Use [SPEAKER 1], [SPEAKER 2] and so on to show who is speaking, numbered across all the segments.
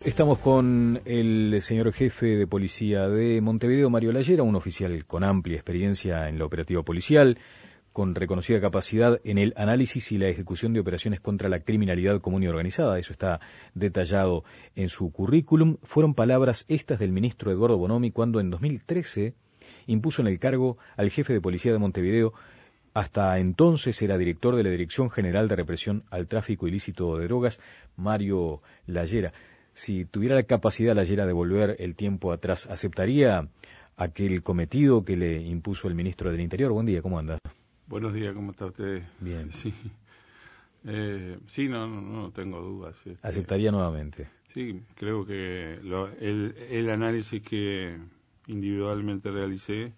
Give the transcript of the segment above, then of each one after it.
[SPEAKER 1] Estamos con el señor jefe de policía de Montevideo, Mario Lallera, un oficial con amplia experiencia en la operativa policial, con reconocida capacidad en el análisis y la ejecución de operaciones contra la criminalidad común y organizada. Eso está detallado en su currículum. Fueron palabras estas del ministro Eduardo Bonomi cuando en 2013 impuso en el cargo al jefe de policía de Montevideo. Hasta entonces era director de la Dirección General de Represión al Tráfico Ilícito de Drogas, Mario Lallera. Si tuviera la capacidad Lallera de volver el tiempo atrás, ¿aceptaría aquel cometido que le impuso el ministro del Interior? Buen día, ¿cómo anda?
[SPEAKER 2] Buenos días, ¿cómo está usted?
[SPEAKER 1] Bien.
[SPEAKER 2] Sí, sí, no tengo dudas.
[SPEAKER 1] ¿Aceptaría nuevamente?
[SPEAKER 2] Sí, creo que el análisis que individualmente realicé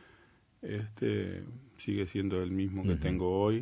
[SPEAKER 2] sigue siendo el mismo que tengo hoy.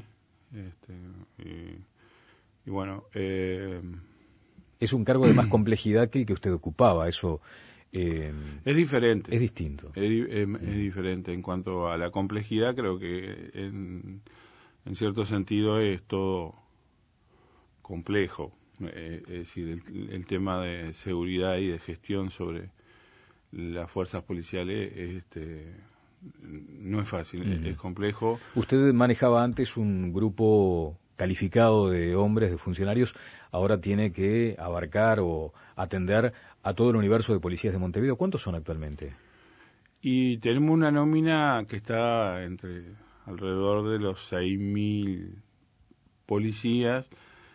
[SPEAKER 2] Y bueno...
[SPEAKER 1] es un cargo de más complejidad que el que usted ocupaba, eso...
[SPEAKER 2] es diferente.
[SPEAKER 1] Es distinto.
[SPEAKER 2] Es diferente en cuanto a la complejidad, creo que en cierto sentido es todo complejo. Es decir, el tema de seguridad y de gestión sobre las fuerzas policiales no es fácil, es complejo.
[SPEAKER 1] Usted manejaba antes un grupo calificado de hombres, de funcionarios, ahora tiene que abarcar o atender a todo el universo de policías de Montevideo. ¿Cuántos son actualmente?
[SPEAKER 2] Y tenemos una nómina que está alrededor de los 6.000 policías,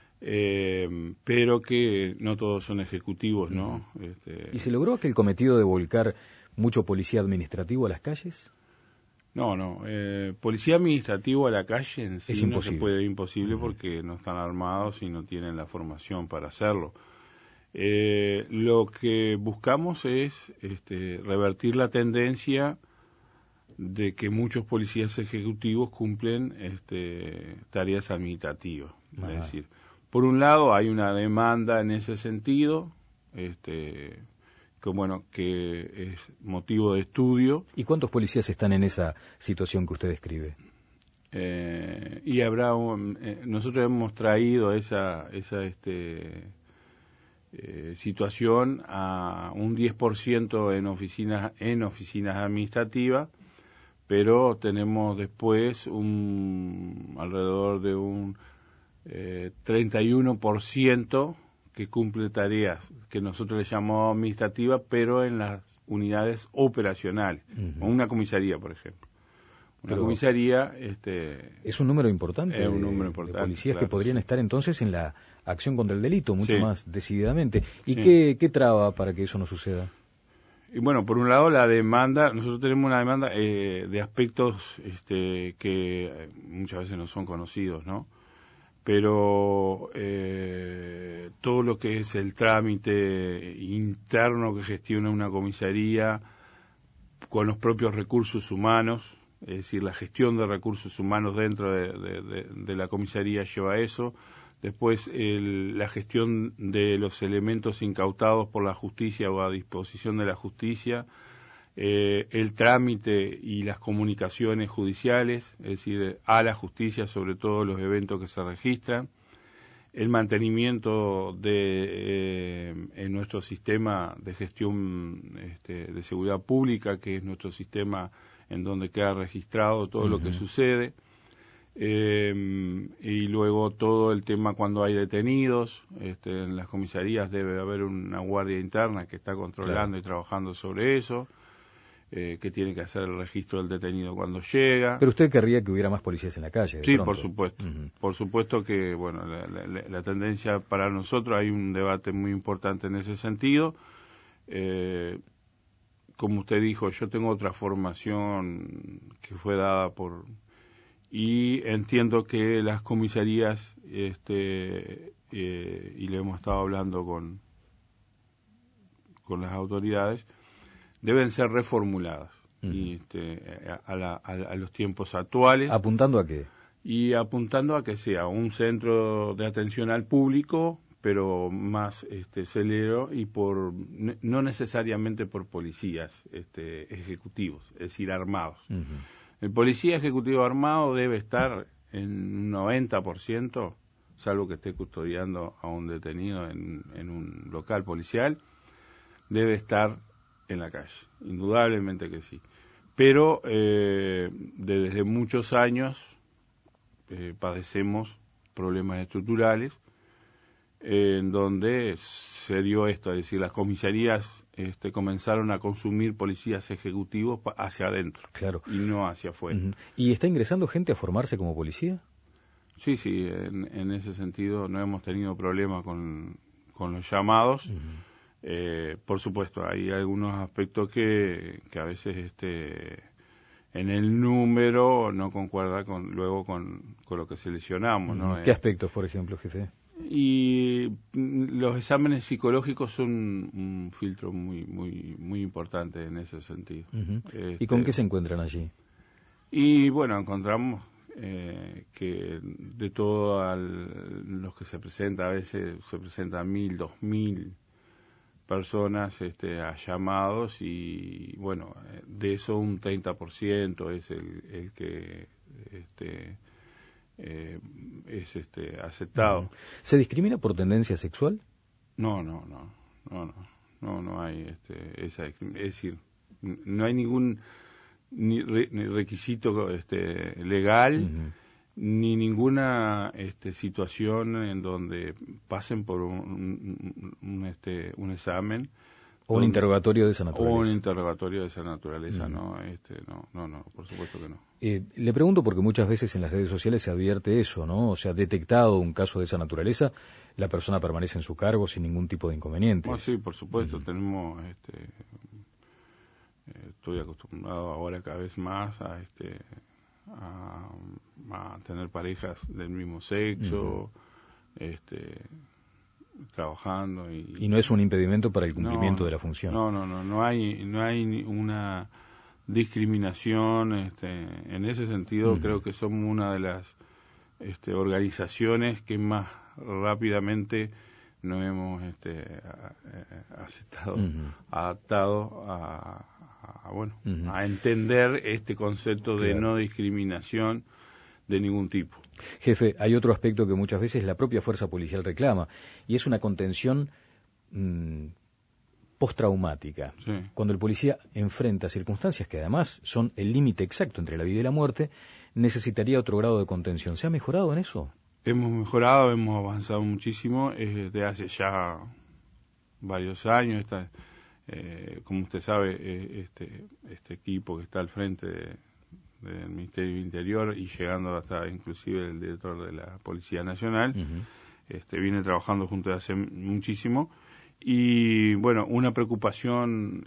[SPEAKER 2] pero que no todos son ejecutivos, ¿no?
[SPEAKER 1] ¿Y se logró aquel cometido de volcar mucho policía administrativo a las calles?
[SPEAKER 2] No. Policía administrativo a la calle en sí
[SPEAKER 1] es imposible.
[SPEAKER 2] No se puede, imposible porque no están armados y no tienen la formación para hacerlo. Lo que buscamos es revertir la tendencia de que muchos policías ejecutivos cumplen tareas administrativas. Es decir, por un lado hay una demanda en ese sentido, que es motivo de estudio.
[SPEAKER 1] ¿Y cuántos policías están en esa situación que usted describe?
[SPEAKER 2] Y habrá nosotros hemos traído esa situación a un 10% en oficinas administrativas, pero tenemos después alrededor de un 31% que cumple tareas que nosotros le llamamos administrativas, pero en las unidades operacionales, una comisaría, por ejemplo. Comisaría...
[SPEAKER 1] es un número importante,
[SPEAKER 2] es un número importante
[SPEAKER 1] de policías,
[SPEAKER 2] claro,
[SPEAKER 1] que podrían estar entonces en la acción contra el delito mucho más decididamente. ¿Y qué traba para que eso no suceda?
[SPEAKER 2] Y bueno, por un lado la demanda, nosotros tenemos una demanda de aspectos que muchas veces no son conocidos, ¿no? Pero todo lo que es el trámite interno que gestiona una comisaría con los propios recursos humanos, es decir, la gestión de recursos humanos dentro de la comisaría lleva a eso. Después la gestión de los elementos incautados por la justicia o a disposición de la justicia, el trámite y las comunicaciones judiciales, es decir, a la justicia sobre todo los eventos que se registran, el mantenimiento en nuestro sistema de gestión de seguridad pública, que es nuestro sistema en donde queda registrado todo lo que sucede, y luego todo el tema cuando hay detenidos. En las comisarías debe haber una guardia interna que está controlando y trabajando sobre eso, que tiene que hacer el registro del detenido cuando llega.
[SPEAKER 1] Pero usted querría que hubiera más policías en la calle,
[SPEAKER 2] Sí, por supuesto. Por supuesto que, bueno, la tendencia para nosotros, hay un debate muy importante en ese sentido. Como usted dijo, yo tengo otra formación que fue dada y entiendo que las comisarías, y le hemos estado hablando con las autoridades, deben ser reformuladas y a los tiempos actuales.
[SPEAKER 1] ¿Apuntando a qué?
[SPEAKER 2] Y apuntando a que sea un centro de atención al público, pero más celero y no necesariamente por policías ejecutivos, es decir, armados. El policía ejecutivo armado debe estar en un 90% salvo que esté custodiando a un detenido en un local policial, debe estar en la calle, indudablemente que sí. Pero desde muchos años padecemos problemas estructurales en donde se dio esto, es decir, las comisarías comenzaron a consumir policías ejecutivos hacia adentro,
[SPEAKER 1] claro,
[SPEAKER 2] y no hacia afuera.
[SPEAKER 1] Uh-huh. ¿Y está ingresando gente a formarse como policía?
[SPEAKER 2] Sí, en ese sentido no hemos tenido problema con los llamados. Uh-huh. Por supuesto, hay algunos aspectos que a veces en el número no concuerda luego con lo que seleccionamos, ¿no?
[SPEAKER 1] ¿Qué aspectos, por ejemplo, jefe?
[SPEAKER 2] Y los exámenes psicológicos son un filtro muy importante en ese sentido.
[SPEAKER 1] Uh-huh. ¿Y con qué se encuentran allí?
[SPEAKER 2] Y bueno, encontramos que de todos los que se presentan, a veces se presentan 1.000, 2.000 personas a llamados, y bueno, de eso un 30% es el que es aceptado.
[SPEAKER 1] Uh-huh. ¿Se discrimina por tendencia sexual?
[SPEAKER 2] No hay esa, es decir, no hay ningún ni requisito legal, uh-huh, ni ninguna situación en donde pasen por un examen
[SPEAKER 1] o un interrogatorio de esa naturaleza.
[SPEAKER 2] O un interrogatorio de esa naturaleza, no, por supuesto que no.
[SPEAKER 1] Le pregunto porque muchas veces en las redes sociales se advierte eso, ¿no? O sea, detectado un caso de esa naturaleza, la persona permanece en su cargo sin ningún tipo de inconveniente.
[SPEAKER 2] Sí, por supuesto, uh-huh, tenemos, estoy acostumbrado ahora cada vez más a tener parejas del mismo sexo, uh-huh, trabajando y
[SPEAKER 1] no es un impedimento para el cumplimiento de la función.
[SPEAKER 2] No hay una discriminación en ese sentido. Uh-huh. Creo que somos una de las organizaciones que más rápidamente nos hemos aceptado, uh-huh, adaptado a uh-huh, a entender este concepto, claro, de no discriminación de ningún tipo.
[SPEAKER 1] Jefe, hay otro aspecto que muchas veces la propia fuerza policial reclama, y es una contención postraumática.
[SPEAKER 2] Sí.
[SPEAKER 1] Cuando el policía enfrenta circunstancias que además son el límite exacto entre la vida y la muerte, necesitaría otro grado de contención. ¿Se ha mejorado en eso?
[SPEAKER 2] Hemos mejorado, hemos avanzado muchísimo desde hace ya varios años. Como usted sabe, este equipo que está al frente del Ministerio del Interior y llegando hasta inclusive el director de la Policía Nacional, uh-huh, viene trabajando junto desde hace muchísimo, y bueno, una preocupación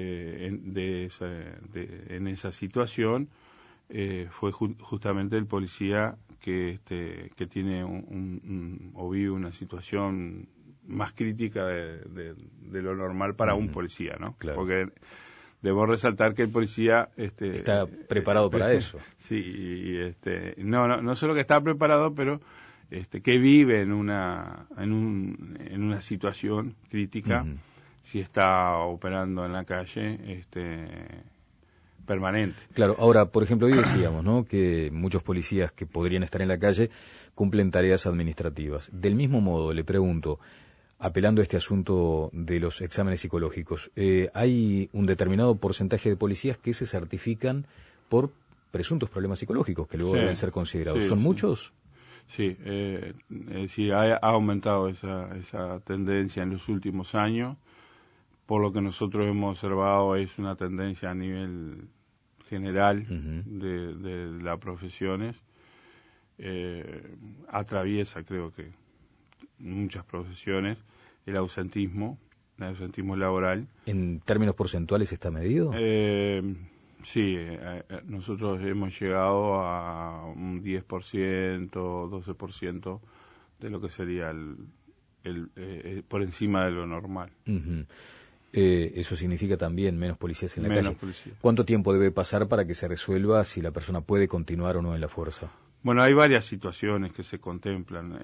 [SPEAKER 2] en esa situación fue justamente el policía que tiene o vive una situación más crítica de lo normal para, uh-huh, un policía, ¿no?
[SPEAKER 1] Claro.
[SPEAKER 2] Porque debo resaltar que el policía
[SPEAKER 1] está preparado para eso.
[SPEAKER 2] Sí, no solo que está preparado, pero que vive en una situación crítica, uh-huh, si está operando en la calle permanente.
[SPEAKER 1] Claro, ahora, por ejemplo, hoy decíamos, ¿no?, que muchos policías que podrían estar en la calle cumplen tareas administrativas. Del mismo modo, le pregunto, apelando a este asunto de los exámenes psicológicos, hay un determinado porcentaje de policías que se certifican por presuntos problemas psicológicos que luego, sí, deben ser considerados. Sí, ¿son, sí, muchos?
[SPEAKER 2] Sí, sí, ha aumentado esa tendencia en los últimos años. Por lo que nosotros hemos observado, es una tendencia a nivel general, uh-huh, de las profesiones. Atraviesa, creo que, muchas profesiones el ausentismo laboral.
[SPEAKER 1] ¿En términos porcentuales está medido?
[SPEAKER 2] Sí, nosotros hemos llegado a un 10%, 12% de lo que sería por encima de lo normal.
[SPEAKER 1] Uh-huh. Eso significa también menos policías en la calle.
[SPEAKER 2] Policías.
[SPEAKER 1] ¿Cuánto tiempo debe pasar para que se resuelva si la persona puede continuar o no en la fuerza?
[SPEAKER 2] Bueno, hay varias situaciones que se contemplan.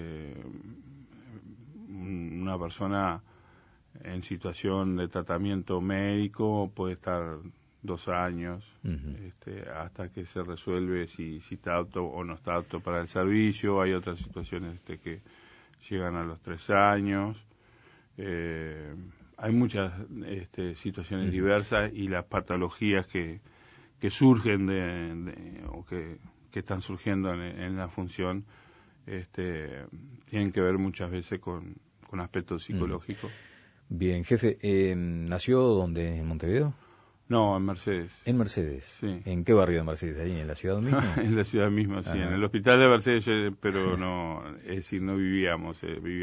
[SPEAKER 2] Una persona en situación de tratamiento médico puede estar 2 años, hasta que se resuelve si está apto o no está apto para el servicio. Hay otras situaciones que llegan a los 3 años. Hay muchas situaciones diversas, y las patologías que surgen o que están surgiendo en la función tienen que ver muchas veces con aspectos psicológicos.
[SPEAKER 1] Bien, jefe, ¿nació dónde? ¿En Montevideo?
[SPEAKER 2] No, en Mercedes.
[SPEAKER 1] ¿En Mercedes?
[SPEAKER 2] Sí.
[SPEAKER 1] ¿En qué barrio de Mercedes? ¿Ahí en la ciudad misma?
[SPEAKER 2] En la ciudad misma, sí. En el hospital de Mercedes, pero no, es decir, no vivíamos.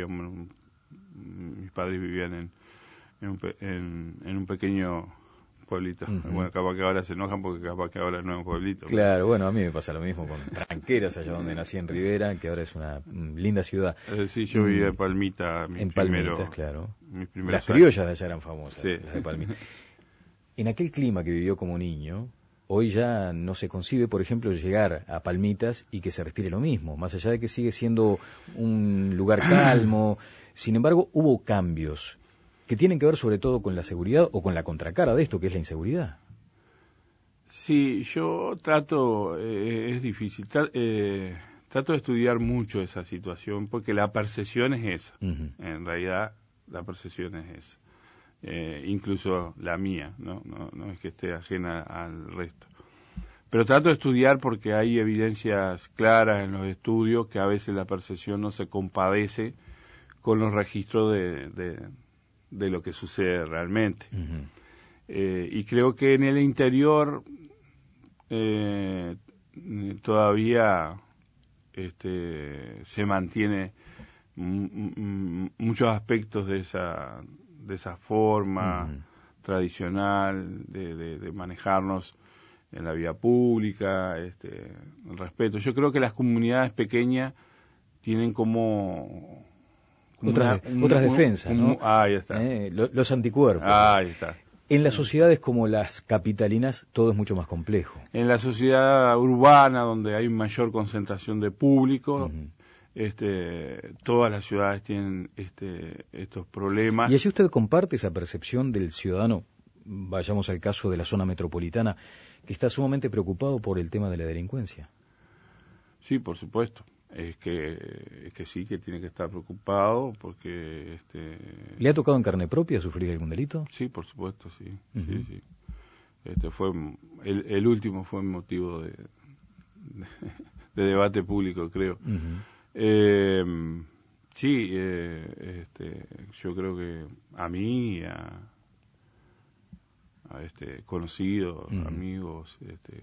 [SPEAKER 2] Mis padres vivían en un pequeño pueblito. Bueno, capaz que ahora se enojan porque capaz que ahora no es un pueblito.
[SPEAKER 1] Claro, bueno, a mí me pasa lo mismo con Tranqueras, allá donde nací, en Rivera, que ahora es una linda ciudad.
[SPEAKER 2] Sí, yo vivía en Palmita.
[SPEAKER 1] Palmitas, claro. Las
[SPEAKER 2] años.
[SPEAKER 1] criollas de allá eran famosas,
[SPEAKER 2] sí.
[SPEAKER 1] Las de Palmita. En aquel clima que vivió como niño, hoy ya no se concibe, por ejemplo, llegar a Palmitas y que se respire lo mismo, más allá de que sigue siendo un lugar calmo. Sin embargo, hubo cambios que tienen que ver sobre todo con la seguridad o con la contracara de esto, que es la inseguridad.
[SPEAKER 2] Sí, yo trato, es difícil, trato de estudiar mucho esa situación, porque la percepción es esa. En realidad, la percepción es esa. Incluso la mía, no es que esté ajena al resto. Pero trato de estudiar porque hay evidencias claras en los estudios que a veces la percepción no se compadece con los registros de lo que sucede realmente. Y creo que en el interior todavía se mantiene muchos aspectos de esa forma tradicional de manejarnos en la vía pública, el respeto. Yo creo que las comunidades pequeñas tienen como
[SPEAKER 1] otras defensas, ¿no?
[SPEAKER 2] Ahí está.
[SPEAKER 1] Los anticuerpos.
[SPEAKER 2] Ahí está.
[SPEAKER 1] En las sociedades como las capitalinas todo es mucho más complejo.
[SPEAKER 2] En la sociedad urbana, donde hay mayor concentración de público, todas las ciudades tienen estos problemas.
[SPEAKER 1] ¿Y así usted comparte esa percepción del ciudadano, vayamos al caso de la zona metropolitana, que está sumamente preocupado por el tema de la delincuencia?
[SPEAKER 2] Sí, por supuesto. Es que sí, que tiene que estar preocupado porque...
[SPEAKER 1] ¿Le ha tocado en carne propia sufrir algún delito?
[SPEAKER 2] Sí, por supuesto, sí. Sí. Fue el último fue motivo de debate público, creo. Sí, yo creo que a mí, a conocidos, amigos,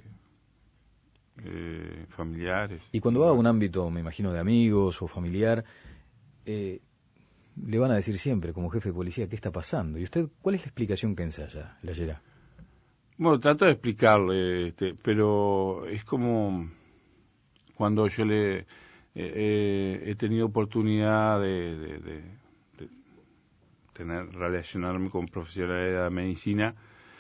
[SPEAKER 2] familiares.
[SPEAKER 1] Y cuando va a un ámbito, me imagino, de amigos o familiar, le van a decir siempre, como jefe de policía, ¿qué está pasando? ¿Y usted cuál es la explicación que ensaya, Llayera?
[SPEAKER 2] Bueno, trato de explicarle, pero es como cuando yo he tenido oportunidad de relacionarme con profesionales de la medicina,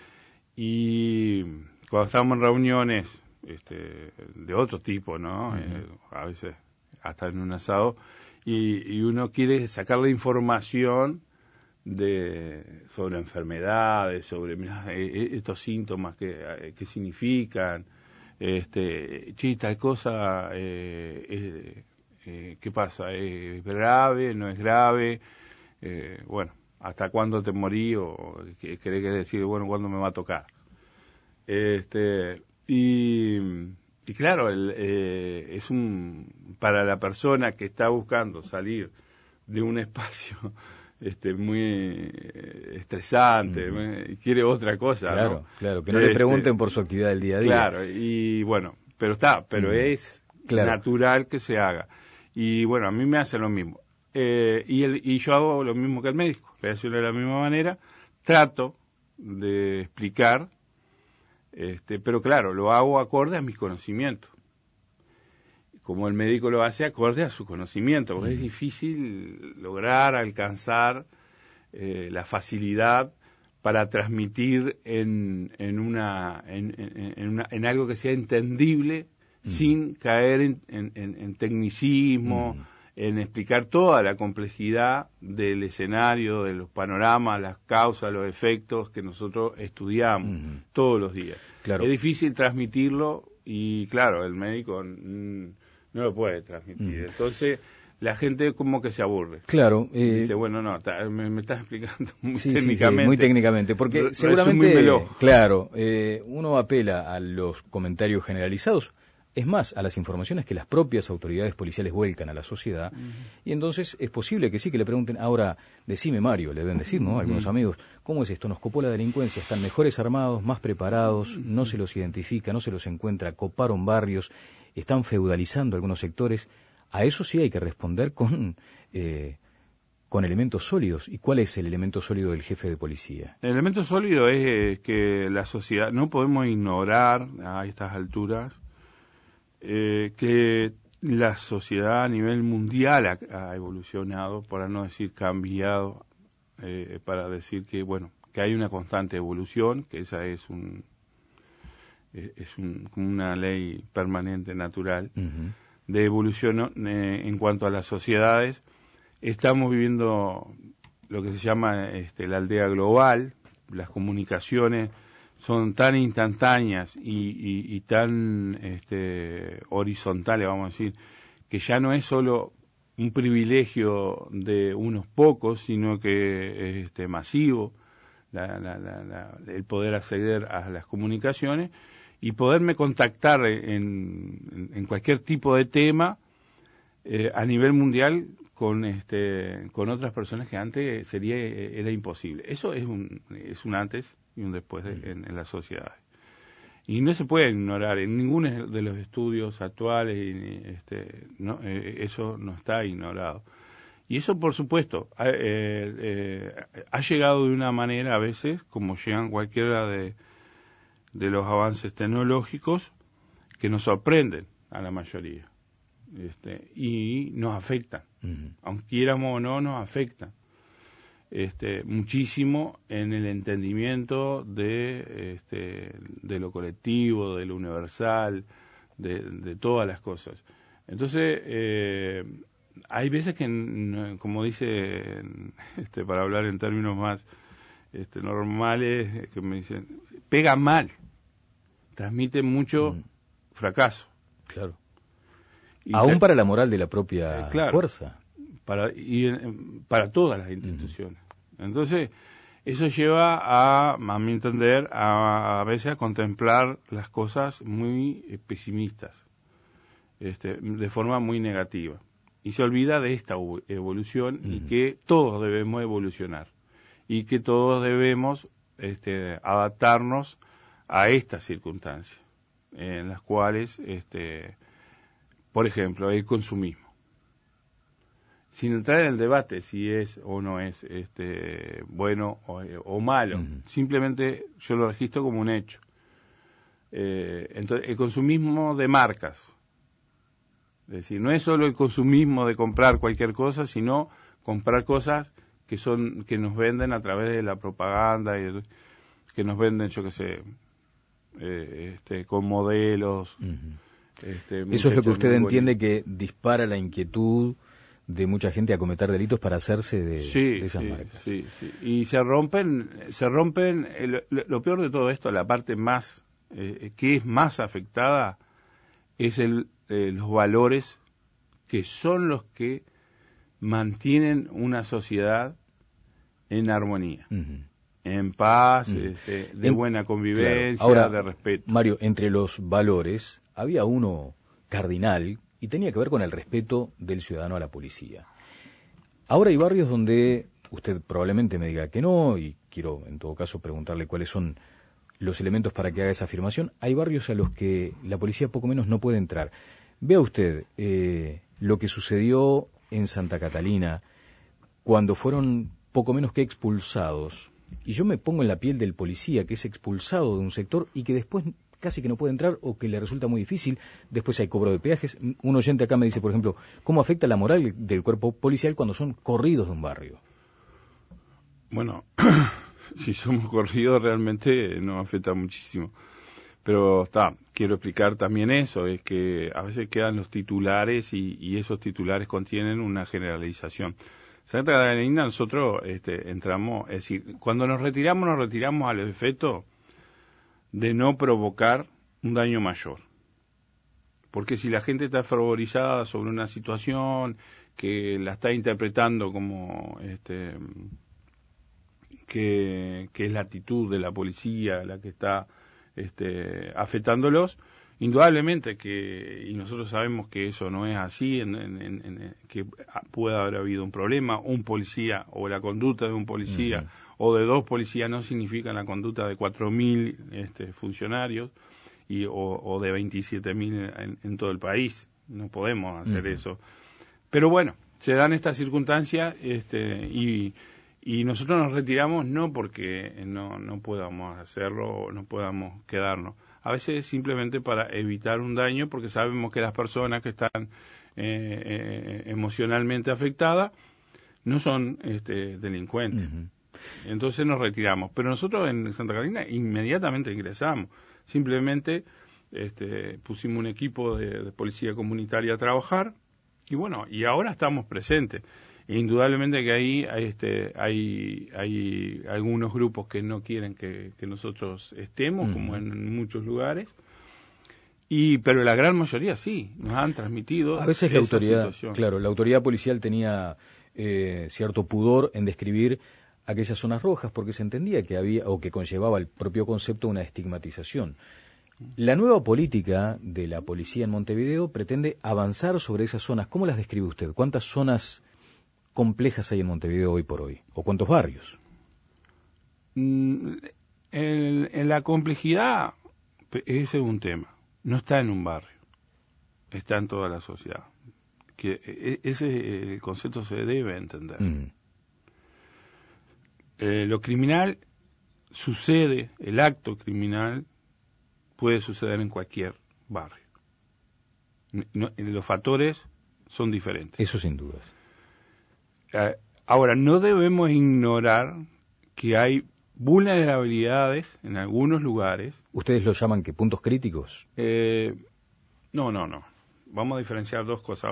[SPEAKER 2] y cuando estábamos en reuniones de otro tipo, ¿no? A veces hasta en un asado, y uno quiere sacarle información sobre enfermedades, sobre estos síntomas que significan, tal cosa, ¿qué pasa? ¿Es grave? ¿No es grave? Bueno, ¿hasta cuándo te morí? O querés que decir, bueno, ¿cuándo me va a tocar? Y claro, es para la persona que está buscando salir de un espacio muy estresante, quiere otra cosa,
[SPEAKER 1] claro,
[SPEAKER 2] ¿no?
[SPEAKER 1] Claro, que no le pregunten por su actividad del día a día.
[SPEAKER 2] Claro, y bueno, pero es natural que se haga. Y bueno, a mí me hace lo mismo. Y yo hago lo mismo que el médico, reacciono de la misma manera, trato de explicar, pero claro, lo hago acorde a mis conocimientos. Como el médico lo hace acorde a su conocimiento, porque es difícil lograr alcanzar la facilidad para transmitir en algo que sea entendible sin caer en tecnicismo, en explicar toda la complejidad del escenario, de los panoramas, las causas, los efectos que nosotros estudiamos todos los días.
[SPEAKER 1] Claro.
[SPEAKER 2] Es difícil transmitirlo y, claro, el médico no lo puede transmitir. Entonces, la gente como que se aburre.
[SPEAKER 1] Claro.
[SPEAKER 2] Dice, bueno, no, me estás explicando muy técnicamente.
[SPEAKER 1] Sí, muy técnicamente, porque seguramente,
[SPEAKER 2] resumímelo.
[SPEAKER 1] claro, uno apela a los comentarios generalizados, es más, a las informaciones que las propias autoridades policiales vuelcan a la sociedad, y entonces es posible que sí, que le pregunten, ahora, decime Mario, le deben decir, ¿no? Algunos amigos, ¿cómo es esto? Nos copó la delincuencia, están mejores armados, más preparados, no se los identifica, no se los encuentra, coparon barrios, están feudalizando algunos sectores. A eso sí hay que responder con elementos sólidos. ¿Y cuál es el elemento sólido del jefe de policía?
[SPEAKER 2] El elemento sólido es que la sociedad, no podemos ignorar a estas alturas, que la sociedad a nivel mundial ha evolucionado, por no decir cambiado, para decir que, bueno, que hay una constante evolución, que esa es como una ley permanente, natural, de evolución en cuanto a las sociedades. Estamos viviendo lo que se llama la aldea global, las comunicaciones son tan instantáneas y tan horizontales, vamos a decir, que ya no es solo un privilegio de unos pocos, sino que es masivo el poder acceder a las comunicaciones y poderme contactar en cualquier tipo de tema a nivel mundial con otras personas que antes era imposible. Eso es un antes y un después en la sociedad. Y no se puede ignorar en ninguno de los estudios actuales, eso no está ignorado. Y eso, por supuesto, ha llegado de una manera a veces, como llegan cualquiera de los avances tecnológicos, que nos sorprenden a la mayoría. Y nos afectan. Aunque quieramos o no, nos afectan. Muchísimo en el entendimiento de lo colectivo, de lo universal, de todas las cosas. Entonces, hay veces que, como dice, para hablar en términos más normales, que me dicen, pega mal, transmite mucho fracaso.
[SPEAKER 1] Claro. Aún para la moral de la propia fuerza.
[SPEAKER 2] Para todas las instituciones. Entonces, eso lleva a mi entender, a veces a contemplar las cosas muy pesimistas, de forma muy negativa. Y se olvida de esta evolución y que todos debemos evolucionar. Y que todos debemos adaptarnos a estas circunstancias, en las cuales, por ejemplo, el consumismo. Sin entrar en el debate si es o no es bueno o malo, simplemente yo lo registro como un hecho. Entonces, el consumismo de marcas, es decir, no es solo el consumismo de comprar cualquier cosa, sino comprar cosas que nos venden a través de la propaganda, y que nos venden, yo qué sé, con modelos.
[SPEAKER 1] Eso es lo que usted entiende que dispara la inquietud de mucha gente a cometer delitos para hacerse de esas marcas.
[SPEAKER 2] Sí. Y se rompen, lo peor de todo esto, la parte más, que es más afectada, es los valores que son los que mantienen una sociedad en armonía, en paz, de buena convivencia,
[SPEAKER 1] claro. Ahora,
[SPEAKER 2] de respeto.
[SPEAKER 1] Mario, entre los valores había uno cardinal y tenía que ver con el respeto del ciudadano a la policía. Ahora hay barrios donde usted probablemente me diga que no, y quiero en todo caso preguntarle cuáles son los elementos para que haga esa afirmación. Hay barrios a los que la policía poco menos no puede entrar. Vea usted lo que sucedió en Santa Catalina cuando fueron poco menos que expulsados. Y yo me pongo en la piel del policía que es expulsado de un sector y que después casi que no puede entrar o que le resulta muy difícil. Después hay cobro de peajes. Un oyente acá me dice, por ejemplo, ¿cómo afecta la moral del cuerpo policial cuando son corridos de un barrio?
[SPEAKER 2] Bueno, si somos corridos realmente nos afecta muchísimo. Pero quiero explicar también eso, es que a veces quedan los titulares y esos titulares contienen una generalización. Santa Catalina nosotros entramos, es decir, cuando nos retiramos al efecto de no provocar un daño mayor. Porque si la gente está fervorizada sobre una situación que la está interpretando como que es la actitud de la policía la que está afectándolos, indudablemente y nosotros sabemos que eso no es así, que puede haber habido un problema, un policía o la conducta de un policía o de 2 policías no significa la conducta de 4.000 funcionarios o de 27.000 en todo el país. No podemos hacer eso. Pero bueno, se dan estas circunstancias y nosotros nos retiramos no porque no podamos hacerlo o no podamos quedarnos. A veces simplemente para evitar un daño, porque sabemos que las personas que están emocionalmente afectadas no son delincuentes. Entonces nos retiramos. Pero nosotros en Santa Catalina inmediatamente ingresamos. Simplemente pusimos un equipo de policía comunitaria a trabajar y bueno, y ahora estamos presentes. Indudablemente que ahí hay algunos grupos que no quieren que nosotros estemos, como en muchos lugares, pero la gran mayoría sí, nos han transmitido.
[SPEAKER 1] A veces la autoridad policial tenía cierto pudor en describir aquellas zonas rojas porque se entendía que había o que conllevaba el propio concepto una estigmatización. La nueva política de la policía en Montevideo pretende avanzar sobre esas zonas. ¿Cómo las describe usted? ¿Cuántas zonas complejas hay en Montevideo hoy por hoy? ¿O cuántos barrios?
[SPEAKER 2] En la complejidad, ese es un tema. No está en un barrio, está en toda la sociedad. Ese el concepto se debe entender. Lo criminal sucede, el acto criminal puede suceder en cualquier barrio. Los factores son diferentes.
[SPEAKER 1] Eso sin dudas.
[SPEAKER 2] Ahora, no debemos ignorar que hay vulnerabilidades en algunos lugares.
[SPEAKER 1] ¿Ustedes lo llaman que puntos críticos?
[SPEAKER 2] No. Vamos a diferenciar dos cosas.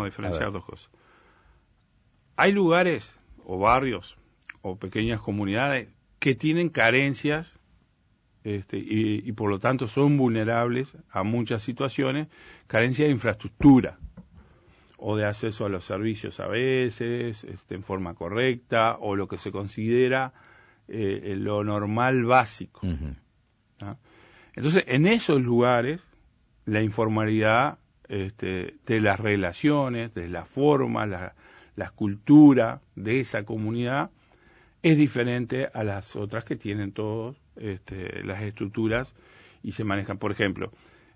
[SPEAKER 2] Hay lugares o barrios o pequeñas comunidades que tienen carencias y por lo tanto son vulnerables a muchas situaciones, carencia de infraestructura o de acceso a los servicios a veces, en forma correcta, o lo que se considera lo normal básico. ¿Ah? Entonces, en esos lugares, la informalidad de las relaciones, de la forma, la cultura de esa comunidad, es diferente a las otras que tienen todas las estructuras y se manejan. Por ejemplo,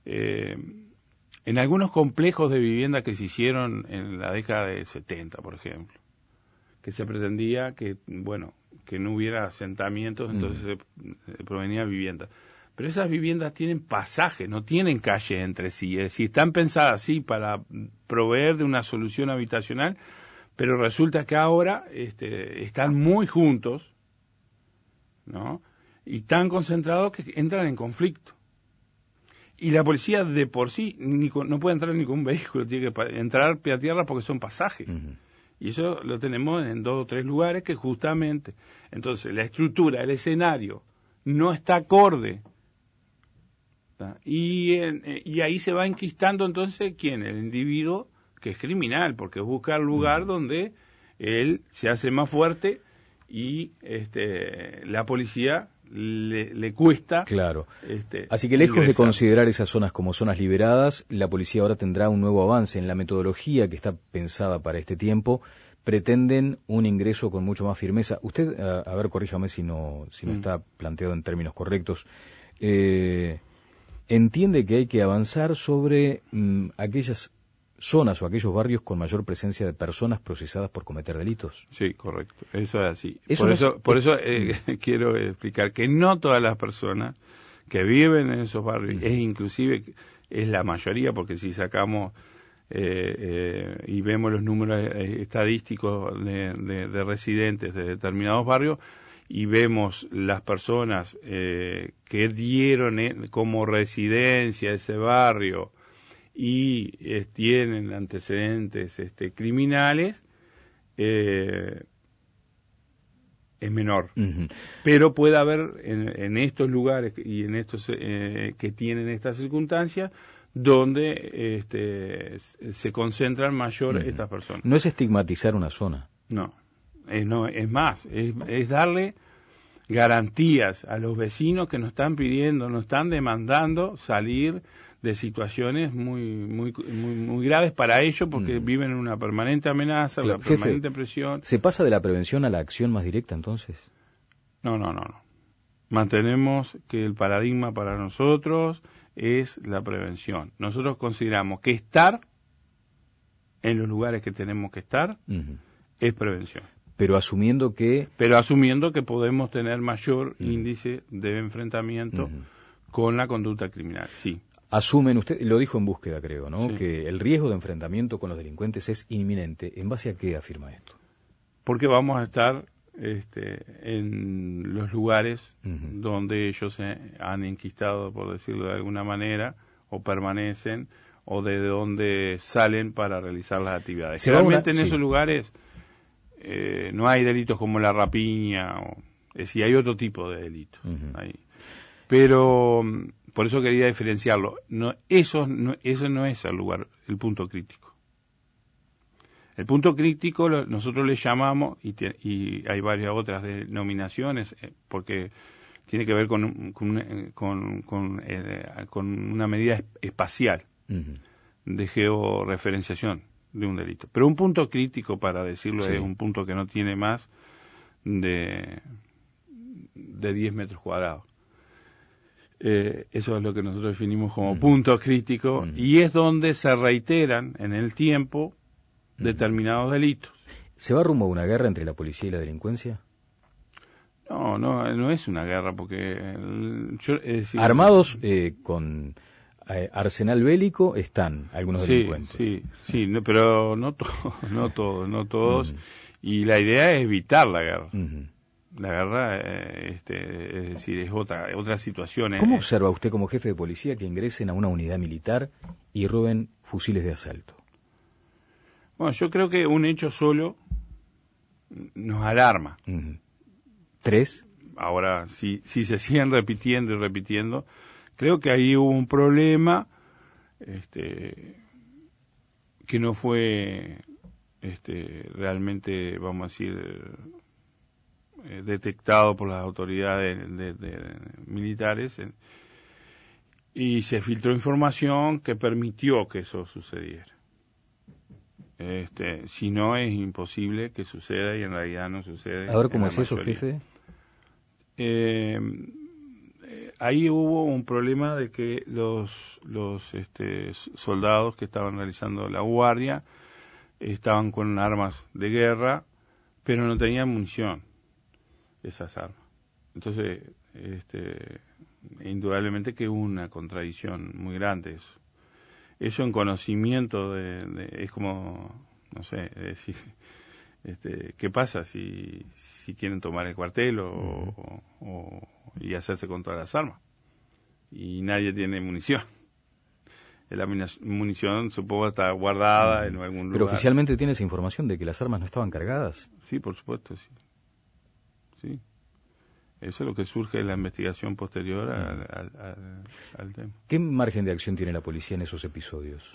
[SPEAKER 2] en algunos complejos de vivienda que se hicieron en la década del 70, por ejemplo, que se pretendía que no hubiera asentamientos, entonces se provenía vivienda. Pero esas viviendas tienen pasaje, no tienen calle entre sí, es decir, están pensadas así para proveer de una solución habitacional, pero resulta que ahora están muy juntos, ¿no? Y tan concentrados que entran en conflicto. Y la policía de por sí no puede entrar ni con un vehículo, tiene que entrar pie a tierra porque son pasajes. Y eso lo tenemos en 2 o 3 lugares que justamente, entonces la estructura, el escenario, no está acorde. Y ahí se va enquistando entonces, ¿quién? El individuo que es criminal, porque busca el lugar donde él se hace más fuerte y la policía le cuesta.
[SPEAKER 1] Claro. Así que lejos de considerar esas zonas como zonas liberadas, la policía ahora tendrá un nuevo avance en la metodología que está pensada para este tiempo. Pretenden un ingreso con mucho más firmeza. Usted, a ver, corríjame si no está planteado en términos correctos. ¿Entiende que hay que avanzar sobre aquellas zonas o aquellos barrios con mayor presencia de personas procesadas por cometer delitos?
[SPEAKER 2] Sí, correcto. Eso es así. Por eso quiero explicar que no todas las personas que viven en esos barrios, es la mayoría, porque si sacamos y vemos los números estadísticos de residentes de determinados barrios, y vemos las personas que dieron como residencia ese barrio y tienen antecedentes criminales, es menor. Uh-huh. Pero puede haber en estos lugares y en estos que tienen estas circunstancias donde se concentran mayor uh-huh. estas personas.
[SPEAKER 1] No es estigmatizar una zona.
[SPEAKER 2] No, es más, es darle garantías a los vecinos que nos están pidiendo, nos están demandando salir de situaciones muy graves para ellos, porque viven en una permanente amenaza,
[SPEAKER 1] claro,
[SPEAKER 2] una permanente presión.
[SPEAKER 1] ¿Se pasa de la prevención a la acción más directa entonces?
[SPEAKER 2] No. Mantenemos que el paradigma para nosotros es la prevención. Nosotros consideramos que estar en los lugares que tenemos que estar uh-huh. es prevención.
[SPEAKER 1] Pero asumiendo que
[SPEAKER 2] podemos tener mayor uh-huh. índice de enfrentamiento uh-huh. con la conducta criminal, sí.
[SPEAKER 1] Asumen usted, lo dijo en Búsqueda, creo, ¿no?
[SPEAKER 2] Sí.
[SPEAKER 1] Que el riesgo de enfrentamiento con los delincuentes es inminente. ¿En base a qué afirma esto?
[SPEAKER 2] Porque vamos a estar en los lugares uh-huh. donde ellos se han enquistado, por decirlo de alguna manera, o permanecen, o de donde salen para realizar las actividades. Realmente en esos lugares no hay delitos como la rapiña, es decir, hay otro tipo de delitos. Uh-huh. Ahí. Pero por eso quería diferenciarlo. Eso no es el lugar, el punto crítico. El punto crítico nosotros le llamamos, y hay varias otras denominaciones, porque tiene que ver con una medida espacial uh-huh. de georreferenciación de un delito. Pero un punto crítico, para decirlo, sí. es un punto que no tiene más de 10 metros cuadrados. Eso es lo que nosotros definimos como uh-huh. punto crítico, uh-huh. y es donde se reiteran en el tiempo uh-huh. determinados delitos.
[SPEAKER 1] ¿Se va rumbo a una guerra entre la policía y la delincuencia?
[SPEAKER 2] No es una guerra, porque
[SPEAKER 1] armados con arsenal bélico están algunos delincuentes.
[SPEAKER 2] Sí, pero no todos, uh-huh. y la idea es evitar la guerra. Uh-huh. La guerra, es decir, es otra situación.
[SPEAKER 1] ¿Cómo observa usted como jefe de policía que ingresen a una unidad militar y roben fusiles de asalto?
[SPEAKER 2] Bueno, yo creo que un hecho solo nos alarma.
[SPEAKER 1] Uh-huh. ¿3?
[SPEAKER 2] Ahora, si se siguen repitiendo, creo que ahí hubo un problema que no fue realmente, vamos a decir, detectado por las autoridades militares, y se filtró información que permitió que eso sucediera. Si no, es imposible que suceda, y en realidad no sucede.
[SPEAKER 1] A ver, ¿cómo es eso, jefe?
[SPEAKER 2] Ahí hubo un problema de que los soldados que estaban realizando la guardia estaban con armas de guerra, pero no tenían munición, esas armas. Entonces, indudablemente que hubo una contradicción muy grande eso. Eso en conocimiento es como, no sé, es decir, ¿qué pasa si quieren tomar el cuartel y hacerse con todas las armas? Y nadie tiene munición. La munición, supongo, está guardada en algún lugar.
[SPEAKER 1] ¿Pero oficialmente tiene esa información de que las armas no estaban cargadas?
[SPEAKER 2] Sí, por supuesto, sí. Eso es lo que surge de la investigación posterior al tema.
[SPEAKER 1] ¿Qué margen de acción tiene la policía en esos episodios?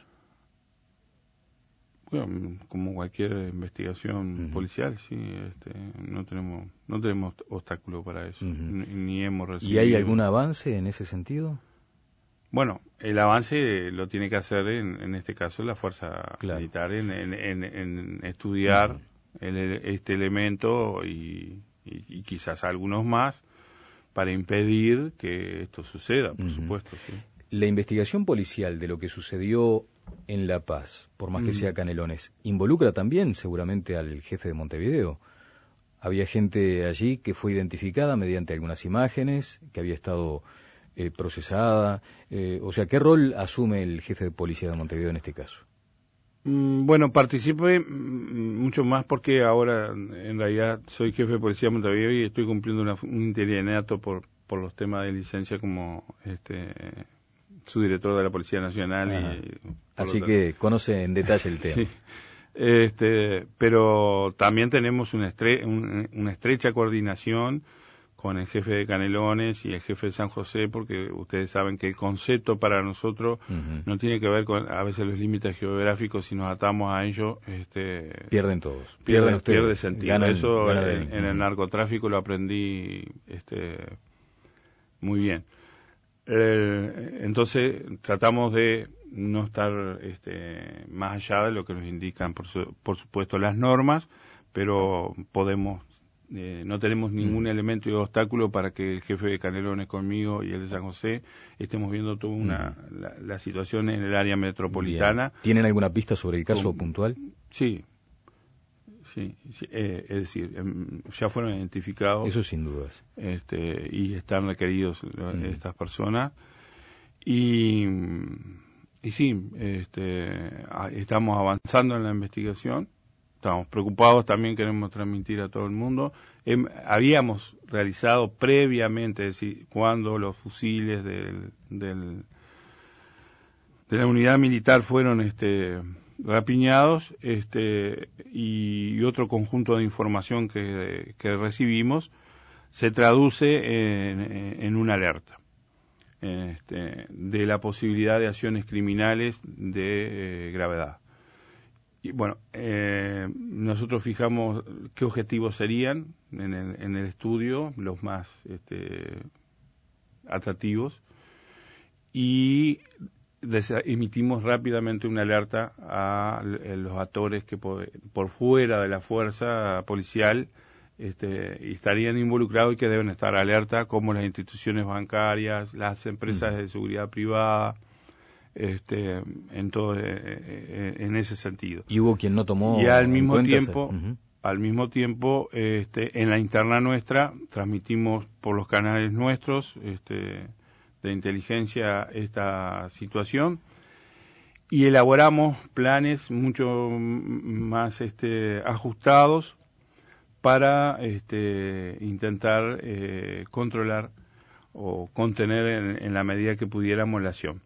[SPEAKER 2] Bueno, como cualquier investigación policial, sí, no tenemos obstáculo para eso, ni hemos recibido.
[SPEAKER 1] ¿Y hay algún avance en ese sentido?
[SPEAKER 2] Bueno, el avance lo tiene que hacer, en este caso, la fuerza militar, en estudiar este elemento y quizás algunos más, para impedir que esto suceda, por supuesto. Sí.
[SPEAKER 1] La investigación policial de lo que sucedió en La Paz, por más que sea Canelones, involucra también seguramente al jefe de Montevideo. Había gente allí que fue identificada mediante algunas imágenes, que había estado procesada. O sea, ¿qué rol asume el jefe de policía de Montevideo en este caso?
[SPEAKER 2] Bueno, participé mucho más porque ahora en realidad soy jefe de policía de Montevideo y estoy cumpliendo un interinato por los temas de licencia como subdirector de la Policía Nacional.
[SPEAKER 1] Así que conoce en detalle el tema.
[SPEAKER 2] Sí. Pero también tenemos una estrecha coordinación con el jefe de Canelones y el jefe de San José, porque ustedes saben que el concepto para nosotros no tiene que ver con a veces los límites geográficos. Si nos atamos a ello,
[SPEAKER 1] pierden todos,
[SPEAKER 2] pierde sentido.
[SPEAKER 1] Ganan
[SPEAKER 2] en el narcotráfico lo aprendí muy bien. Entonces tratamos de no estar más allá de lo que nos indican por supuesto las normas, pero podemos no tenemos ningún elemento de obstáculo para que el jefe de Canelones conmigo y el de San José estemos viendo toda la situación en el área metropolitana.
[SPEAKER 1] Bien. ¿Tienen alguna pista sobre el caso puntual?
[SPEAKER 2] Sí. Es decir, ya fueron identificados.
[SPEAKER 1] Eso sin dudas.
[SPEAKER 2] Y están requeridos estas personas. Y sí, estamos avanzando en la investigación. Estamos preocupados, también queremos transmitir a todo el mundo. Habíamos realizado previamente, es decir, cuando los fusiles de la unidad militar fueron rapiñados, y otro conjunto de información que recibimos se traduce en una alerta de la posibilidad de acciones criminales de gravedad. Y bueno, nosotros fijamos qué objetivos serían en el estudio, los más atractivos, y emitimos rápidamente una alerta a los actores que por fuera de la fuerza policial estarían involucrados y que deben estar alerta, como las instituciones bancarias, las empresas de seguridad privada, en ese sentido.
[SPEAKER 1] Y hubo quien no tomó.
[SPEAKER 2] Y al mismo tiempo, en la interna nuestra transmitimos por los canales nuestros de inteligencia esta situación y elaboramos planes mucho más ajustados para intentar controlar o contener en la medida que pudiéramos la acción.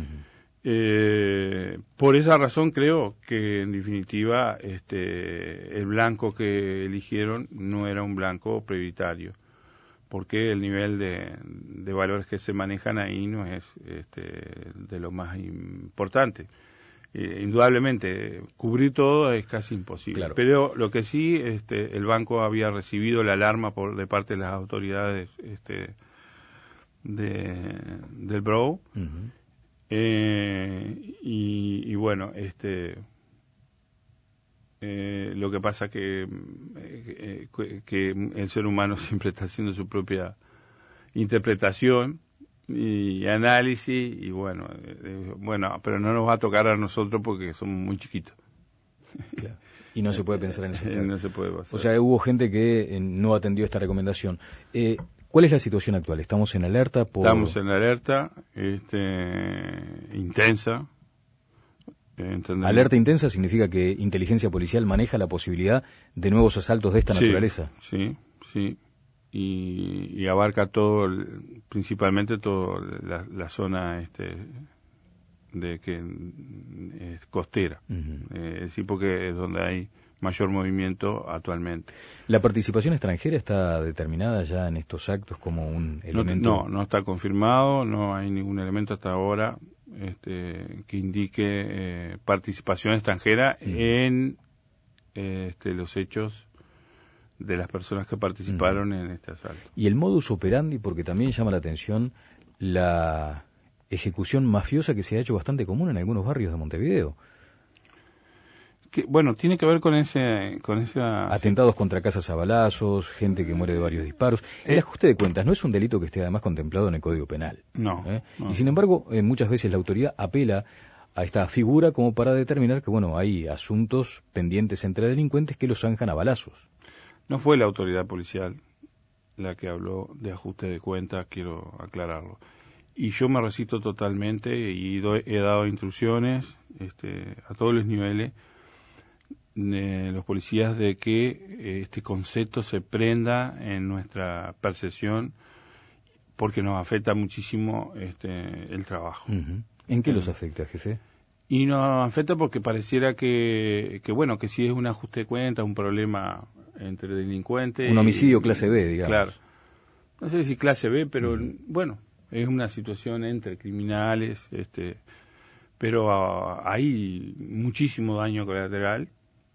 [SPEAKER 2] Por esa razón creo que en definitiva el blanco que eligieron no era un blanco prioritario, porque el nivel de valores que se manejan ahí no es de lo más importante. Indudablemente, cubrir todo es casi imposible.
[SPEAKER 1] Claro.
[SPEAKER 2] Pero lo que sí, el banco había recibido la alarma de parte de las autoridades del BRO. Y bueno, lo que pasa que el ser humano siempre está haciendo su propia interpretación y análisis, y bueno, pero no nos va a tocar a nosotros porque somos muy chiquitos.
[SPEAKER 1] Claro. Y no se puede pensar en eso.
[SPEAKER 2] No se puede pasar.
[SPEAKER 1] O sea, hubo gente que no atendió esta recomendación. ¿Cuál es la situación actual? ¿Estamos en alerta?
[SPEAKER 2] Estamos en alerta intensa.
[SPEAKER 1] Alerta intensa significa que inteligencia policial maneja la posibilidad de nuevos asaltos de esta naturaleza.
[SPEAKER 2] Sí. Y abarca todo, principalmente toda la zona costera. Es decir, porque es donde hay mayor movimiento actualmente.
[SPEAKER 1] ¿La participación extranjera está determinada ya en estos actos como un elemento?
[SPEAKER 2] No está confirmado, no hay ningún elemento hasta ahora que indique participación extranjera en los hechos de las personas que participaron en este asalto.
[SPEAKER 1] Y el modus operandi, porque también llama la atención la ejecución mafiosa que se ha hecho bastante común en algunos barrios de Montevideo.
[SPEAKER 2] Tiene que ver con esa...
[SPEAKER 1] Atentados contra casas a balazos, gente que muere de varios disparos. El ajuste de cuentas no es un delito que esté además contemplado en el Código Penal.
[SPEAKER 2] No.
[SPEAKER 1] Y sin embargo, muchas veces la autoridad apela a esta figura como para determinar que, hay asuntos pendientes entre delincuentes que los zanjan a balazos.
[SPEAKER 2] No fue la autoridad policial la que habló de ajuste de cuentas, quiero aclararlo. y yo me resisto totalmente y he dado instrucciones a todos los niveles de los policías de que este concepto se prenda en nuestra percepción porque nos afecta muchísimo el trabajo.
[SPEAKER 1] Uh-huh. ¿En qué los afecta, jefe?
[SPEAKER 2] Y nos afecta porque pareciera que bueno, que si es un ajuste de cuentas, un problema entre delincuentes.
[SPEAKER 1] Un homicidio clase B, digamos.
[SPEAKER 2] Claro. No sé si clase B, pero bueno, es una situación entre criminales, pero hay muchísimo daño colateral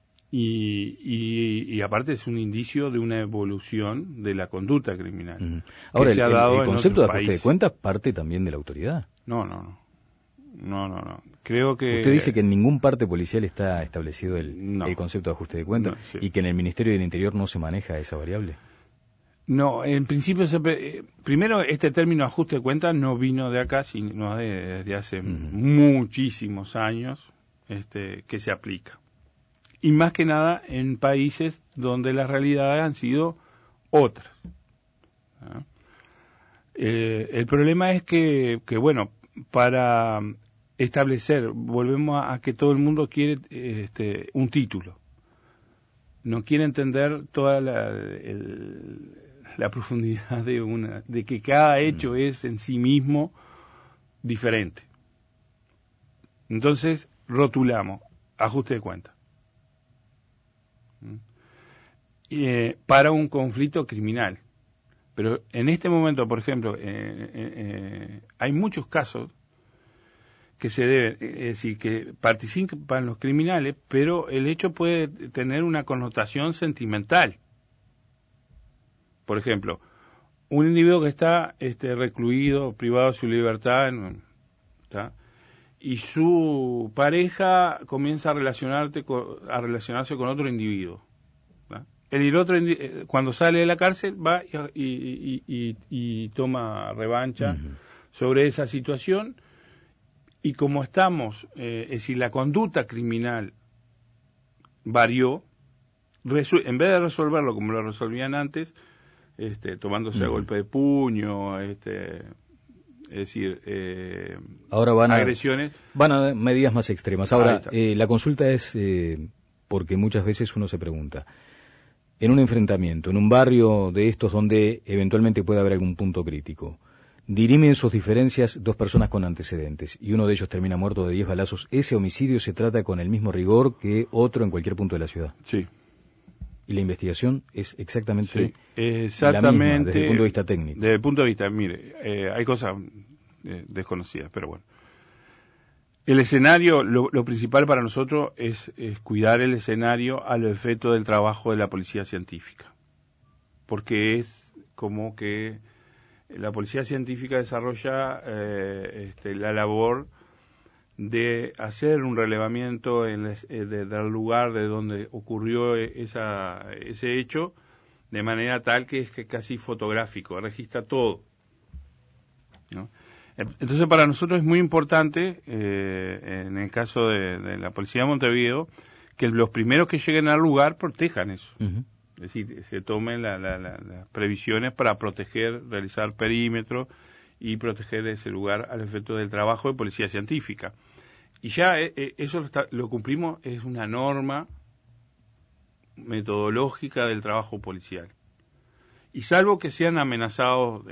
[SPEAKER 2] y aparte es un indicio de una evolución de la conducta criminal.
[SPEAKER 1] Uh-huh. Ahora,
[SPEAKER 2] se ha dado
[SPEAKER 1] el concepto de ajuste
[SPEAKER 2] países.
[SPEAKER 1] de cuentas parte también de la autoridad.
[SPEAKER 2] No. Creo que...
[SPEAKER 1] Usted dice que en ningún parte policial está establecido el concepto de ajuste de cuentas y que en el Ministerio del Interior no se maneja esa variable.
[SPEAKER 2] No, en principio, primero este término ajuste de cuentas no vino de acá, sino desde hace muchísimos años que se aplica. Y más que nada en países donde las realidades han sido otras. ¿Ah? El problema es que bueno, para establecer, volvemos a que todo el mundo quiere un título. No quiere entender toda la profundidad de que cada hecho es en sí mismo diferente. Entonces, rotulamos, ajuste de cuentas. Para un conflicto criminal. Pero en este momento, por ejemplo, hay muchos casos que se deben, es decir, que participan los criminales, pero el hecho puede tener una connotación sentimental. Por ejemplo, un individuo que está recluido, privado de su libertad, ¿está? Y su pareja comienza a relacionarse con otro individuo. ¿Está? El otro, cuando sale de la cárcel, va y toma revancha sobre esa situación. Y como estamos, es decir, la conducta criminal varió, en vez de resolverlo como lo resolvían antes, tomándose a golpe de puño, es decir,
[SPEAKER 1] ahora
[SPEAKER 2] agresiones.
[SPEAKER 1] Van a medidas más extremas. Ahora, la consulta es porque muchas veces uno se pregunta, en un enfrentamiento, en un barrio de estos donde eventualmente puede haber algún punto crítico, dirimen sus diferencias dos personas con antecedentes y uno de ellos termina muerto de 10 balazos, ¿ese homicidio se trata con el mismo rigor que otro en cualquier punto de la ciudad?
[SPEAKER 2] Sí.
[SPEAKER 1] Y la investigación es exactamente
[SPEAKER 2] la
[SPEAKER 1] misma desde el punto de vista técnico.
[SPEAKER 2] Desde el punto de vista, mire, hay cosas desconocidas, pero bueno. El escenario, lo principal para nosotros es cuidar el escenario a los efectos del trabajo de la policía científica. Porque es como que la policía científica desarrolla la labor de hacer un relevamiento del lugar de donde ocurrió ese hecho, de manera tal que es casi fotográfico, registra todo, ¿no? Entonces para nosotros es muy importante, en el caso de la Policía de Montevideo, que los primeros que lleguen al lugar protejan eso. Uh-huh. Es decir, se tomen las previsiones para proteger, realizar perímetros y proteger ese lugar al efecto del trabajo de policía científica. Y ya eso lo cumplimos, es una norma metodológica del trabajo policial. Y salvo que sean amenazados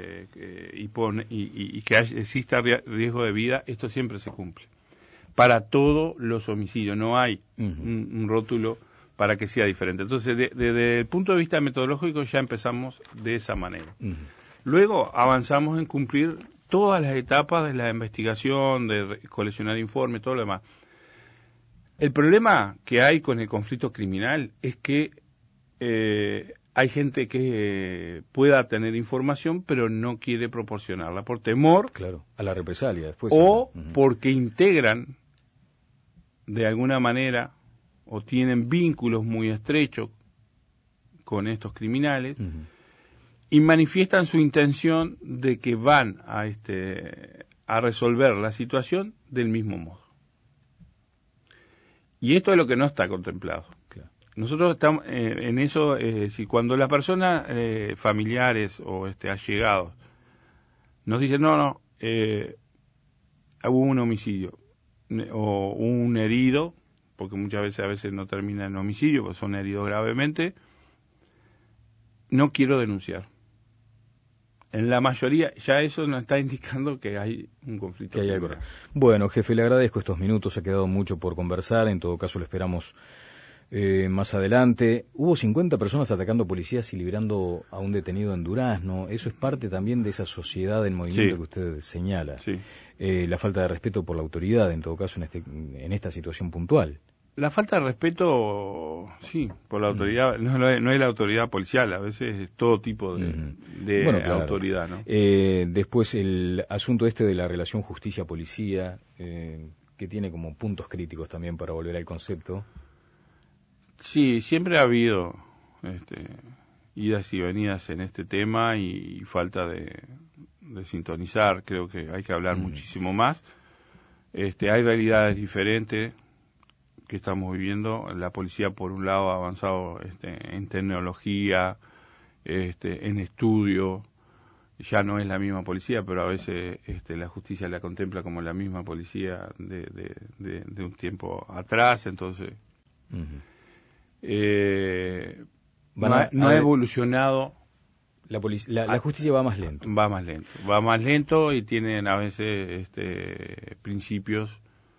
[SPEAKER 2] y que exista riesgo de vida, esto siempre se cumple. Para todos los homicidios, no hay un rótulo para que sea diferente. Entonces, desde el punto de vista metodológico ya empezamos de esa manera. Luego avanzamos en cumplir todas las etapas de la investigación, de coleccionar informes, todo lo demás. El problema que hay con el conflicto criminal es que hay gente que pueda tener información, pero no quiere proporcionarla por temor.
[SPEAKER 1] Claro, a la represalia después.
[SPEAKER 2] O porque integran de alguna manera o tienen vínculos muy estrechos con estos criminales y manifiestan su intención de que van a resolver la situación del mismo modo. Y esto es lo que no está contemplado. Claro. Nosotros estamos en eso, si cuando las personas familiares o allegados nos dicen, no, hubo un homicidio o un herido, porque muchas veces no termina en homicidio, porque son heridos gravemente, no quiero denunciar. En la mayoría, ya eso nos está indicando que hay un conflicto.
[SPEAKER 1] Que hay algo. Bueno, jefe, le agradezco estos minutos, ha quedado mucho por conversar, en todo caso lo esperamos más adelante. Hubo 50 personas atacando policías y liberando a un detenido en Durazno. Eso es parte también de esa sociedad en movimiento, sí, que usted señala.
[SPEAKER 2] Sí.
[SPEAKER 1] La falta de respeto por la autoridad, en todo caso, en esta situación puntual.
[SPEAKER 2] La falta de respeto, sí, por la autoridad, no es la autoridad policial, a veces es todo tipo de bueno, claro, autoridad, ¿no?
[SPEAKER 1] Después el asunto de la relación justicia-policía, que tiene como puntos críticos también para volver al concepto.
[SPEAKER 2] Sí, siempre ha habido idas y venidas en este tema y falta de sintonizar. Creo que hay que hablar muchísimo más. Hay realidades diferentes que estamos viviendo. La policía, por un lado, ha avanzado en tecnología, en estudio. Ya no es la misma policía, pero a veces la justicia la contempla como la misma policía de un tiempo atrás. Entonces, no ha evolucionado.
[SPEAKER 1] La justicia va más lento.
[SPEAKER 2] Va más lento y tienen a veces principios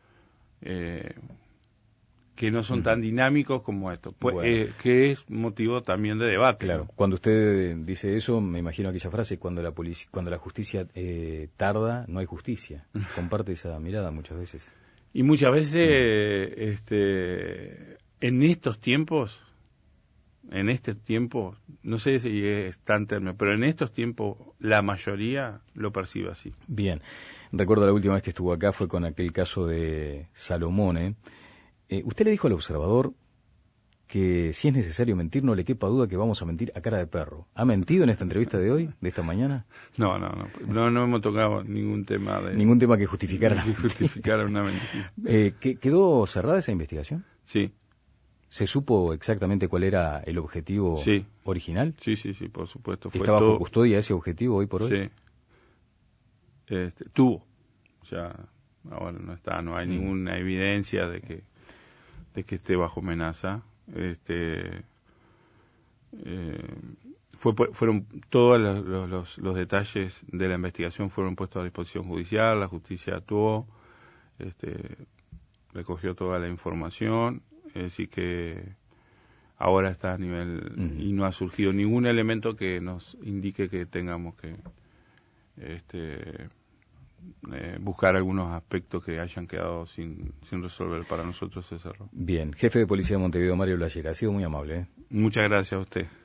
[SPEAKER 2] que no son tan dinámicos como esto, bueno, que es motivo también de debate.
[SPEAKER 1] Claro, ¿no? Cuando usted dice eso, me imagino aquella frase, cuando la justicia tarda, no hay justicia. Comparte esa mirada muchas veces.
[SPEAKER 2] Y muchas veces, en este tiempo, no sé si es tan término, pero en estos tiempos la mayoría lo percibe así.
[SPEAKER 1] Bien, recuerdo la última vez que estuvo acá fue con aquel caso de Salomone. Usted le dijo al observador que si es necesario mentir, no le quepa duda que vamos a mentir a cara de perro. ¿Ha mentido en esta entrevista de hoy, de esta mañana?
[SPEAKER 2] No hemos tocado ningún tema
[SPEAKER 1] ningún tema que justificara
[SPEAKER 2] una mentira.
[SPEAKER 1] ¿Quedó cerrada esa investigación?
[SPEAKER 2] Sí.
[SPEAKER 1] ¿Se supo exactamente cuál era el objetivo original?
[SPEAKER 2] Sí, por supuesto.
[SPEAKER 1] ¿Está bajo custodia ese objetivo hoy por hoy?
[SPEAKER 2] Sí. Tuvo. O sea, ahora no hay ninguna evidencia de que esté bajo amenaza. Fueron todos los detalles de la investigación fueron puestos a disposición judicial, la justicia actuó, recogió toda la información, es decir que ahora está a nivel y no ha surgido ningún elemento que nos indique que tengamos que buscar algunos aspectos que hayan quedado sin resolver. Para nosotros ese error.
[SPEAKER 1] Bien, jefe de Policía de Montevideo, Mario Lallera, ha sido muy amable.
[SPEAKER 2] Muchas gracias a usted.